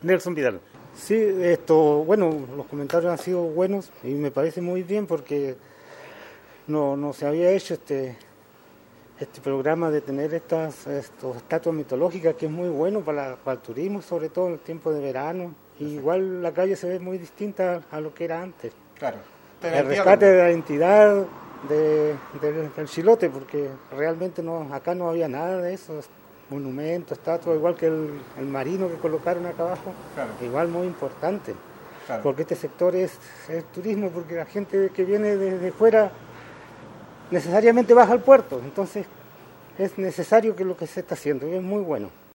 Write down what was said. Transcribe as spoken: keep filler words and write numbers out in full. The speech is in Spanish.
Nelson Vidal. Sí, esto, bueno, los comentarios han sido buenos y me parece muy bien porque no, no se había hecho este, este programa de tener estas estos estatuas mitológicas, que es muy bueno para, para el turismo, sobre todo en el tiempo de verano. Y igual la calle se ve muy distinta a lo que era antes. Claro. El rescate de la identidad de, de, del Chilote, porque realmente no, acá no había nada de eso. Monumentos, estatuas, igual que el, el marino que colocaron acá abajo, claro. Igual muy importante, claro. Porque este sector es, es turismo, porque la gente que viene desde fuera necesariamente baja al puerto, entonces es necesario que lo que se está haciendo, y es muy bueno.